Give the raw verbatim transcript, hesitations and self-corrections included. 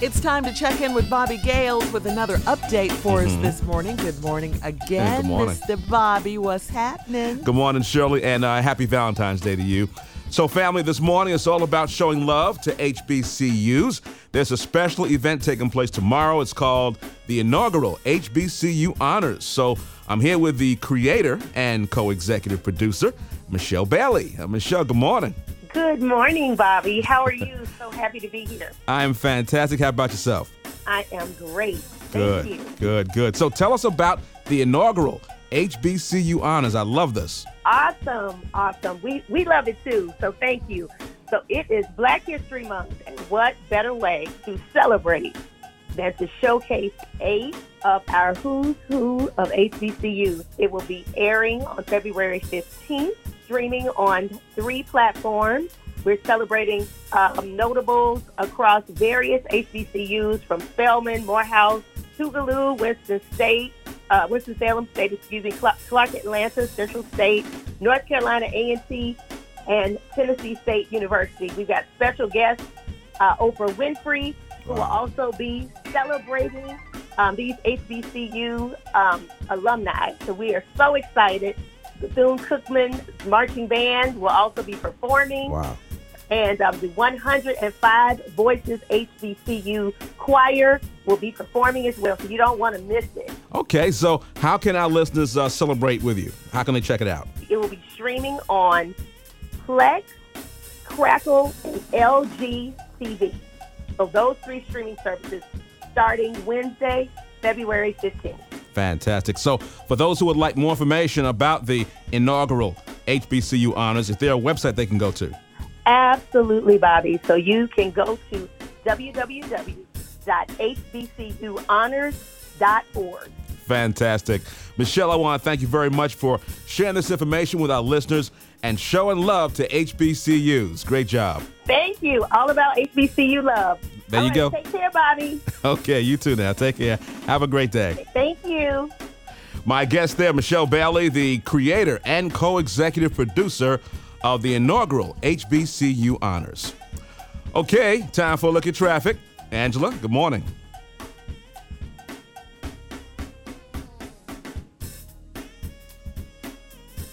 It's time to check in with Bobby Gales with another update for mm-hmm. us this morning. Good morning again, hey, good morning. Mister Bobby. What's happening? Good morning, Shirley, and uh, happy Valentine's Day to you. So, family, this morning it's all about showing love to H B C Us. There's a special event taking place tomorrow. It's called the inaugural H B C U Honors. So, I'm here with the creator and co-executive producer, Michelle Bailey. Uh, Michelle, good morning. Good morning, Bobby. How are you? So happy to be here. I am fantastic. How about yourself? I am great. Good, Thank you. good, good. So tell us about the inaugural H B C U Honors. I love this. Awesome, awesome. We we love it too, so thank you. So it is Black History Month, and what better way to celebrate than to showcase eight of our who's who of H B C Us. It will be airing on February fifteenth. Streaming on three platforms. We're celebrating um, notables across various H B C Us from Spelman, Morehouse, Tougaloo, Winston State, uh, Winston-Salem State, excuse me, Clark, Clark Atlanta, Central State, North Carolina A and T, and Tennessee State University. We've got special guests, uh, Oprah Winfrey, who will also be celebrating um, these H B C U um, alumni. So we are so excited. Bethune-Cookman Marching Band will also be performing. Wow. And um, the one hundred five Voices H B C U Choir will be performing as well, so you don't want to miss it. Okay, so how can our listeners uh, celebrate with you? How can they check it out? It will be streaming on Plex, Crackle, and L G T V. So those three streaming services starting Wednesday, February fifteenth. Fantastic. So for those who would like more information about the inaugural H B C U Honors, is there a website they can go to? Absolutely, Bobby. So you can go to w w w dot h b c u honors dot org. Fantastic. Michelle, I want to thank you very much for sharing this information with our listeners and showing love to H B C Us. Great job. Thank you. All about H B C U love. There All you right, go. Take care, Bobby. Okay, you too now. Take care. Have a great day. Thank you. My guest there, Michelle Bailey, the creator and co-executive producer of the inaugural H B C U Honors. Okay, time for a look at traffic. Angela, good morning.